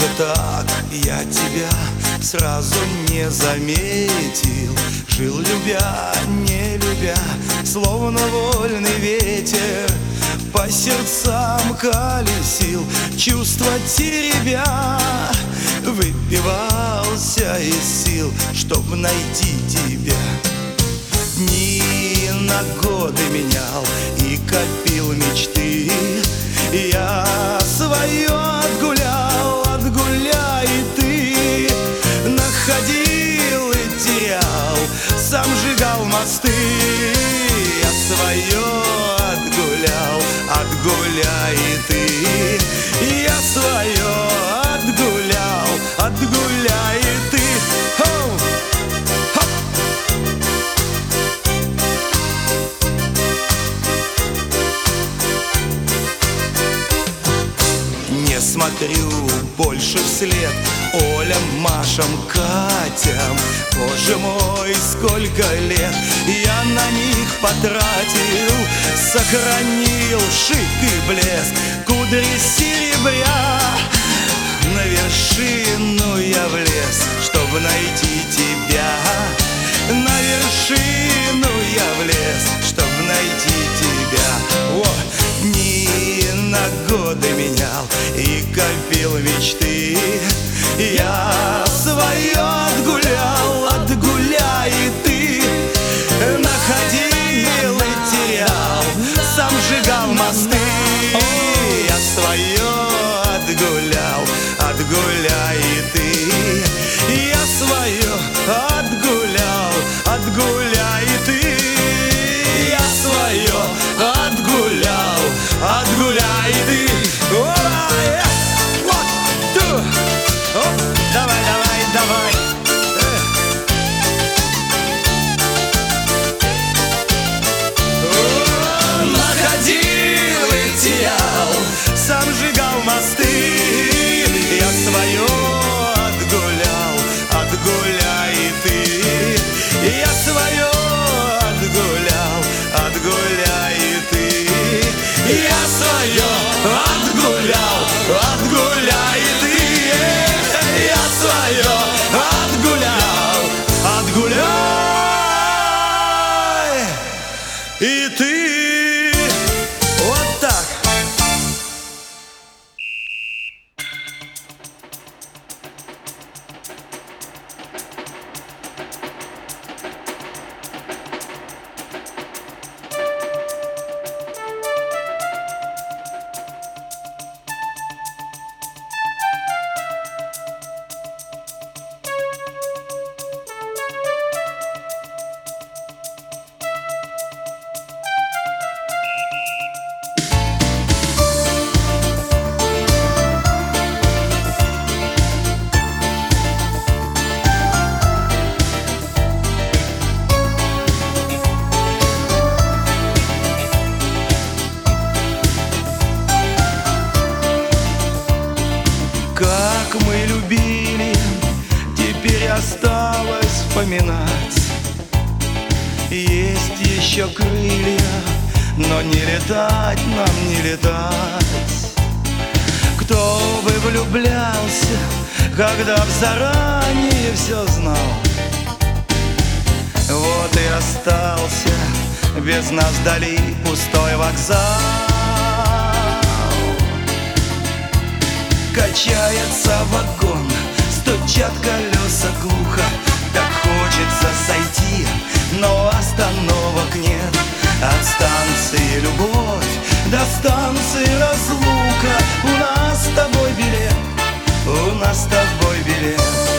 так я тебя сразу не заметил. Жил любя, не любя, словно вольный ветер, по сердцам колесил, чувства теребя. Выпивался из сил, чтоб найти тебя. Дни на годы менял и копил мечты. Я свое отгулял, отгуляй и ты. Находил и терял, сам сжигал мосты. Я свое отгулял, отгуляй и ты. Я свое отгулял, отгуляй и ты. Хоу! Не смотрю больше вслед Олям, Машам, Катям. Боже мой, сколько лет я на них потратил. Сохранил шик и блеск, кудри серебря. На вершину я влез, чтобы найти тебя. На вершину я влез, чтобы найти тебя. О! Дни на годы менял и копил мечты. Я свое отгулял, отгуляй и ты. Находил и терял, сам сжигал мосты. Я свое отгулял, отгуляй и ты. Я свое отгулял, отгуляй и ты. Я свое отгулял, отгуляй и ты. Давай, давай, давай. Находил и терял, сам сжигал мосты. Я свое отгулял, отгуляй и ты. Я свое отгулял, отгуляй и ты. Я свое отгулял, отгуляй и ты. Я свое отгулял, отгуляй и ты. Вот так. Как мы любили, теперь осталось вспоминать. Есть еще крылья, но не летать нам, не летать. Кто бы влюблялся, когда б заранее все знал. Вот и остался без нас вдали пустой вокзал. Качается вагон, стучат колеса глухо. Так хочется сойти, но остановок нет. От станции любовь до станции разлука. У нас с тобой билет, у нас с тобой билет.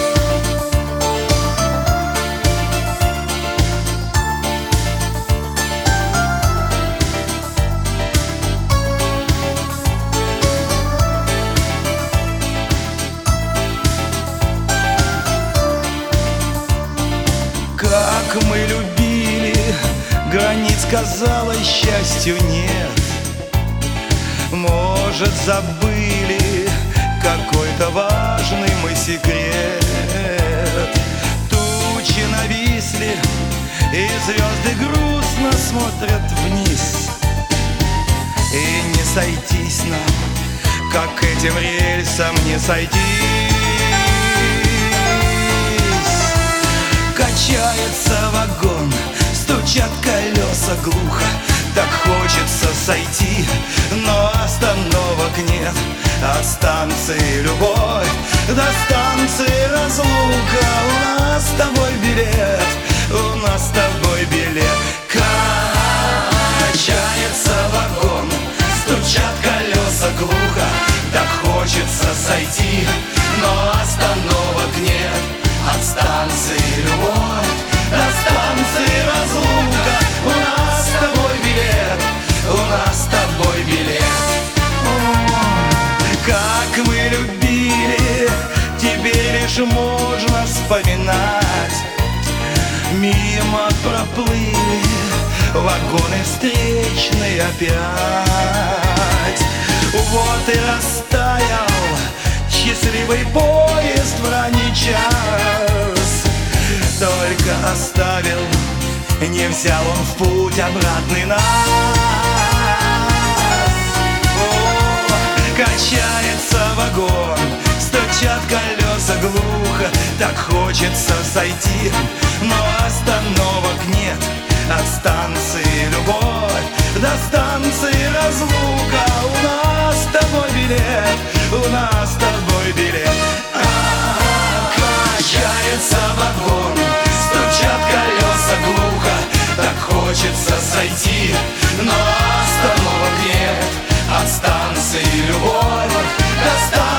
Как мы любили, границ, казалось, счастью нет. Может, забыли какой-то важный мы секрет. Тучи нависли, и звезды грустно смотрят вниз. И не сойтись нам, как этим рельсам не сойтись. Качается вагон, стучат колеса глухо, так хочется сойти, но остановок нет. От станции любовь до станции разлука. У нас с тобой билет, у нас с тобой билет. Качается вагон, стучат колеса глухо, так хочется сойти, но остановок нет. От станции любовь до станции разлука. У нас с тобой билет, у нас с тобой билет. Как мы любили, теперь лишь можно вспоминать. Мимо проплыли вагоны встречные опять. Вот и растаял счастливый поезд в ранний час. Только оставил, не взял он в путь обратный нас. Качается вагон, стучат колеса глухо, так хочется сойти, но остановок нет. От станции любовь до станции разлука. У нас с тобой билет, у нас с тобой билет. Качается вагон, стучат колеса глухо, так хочется сойти, но остановок нет. От станции любовь до станции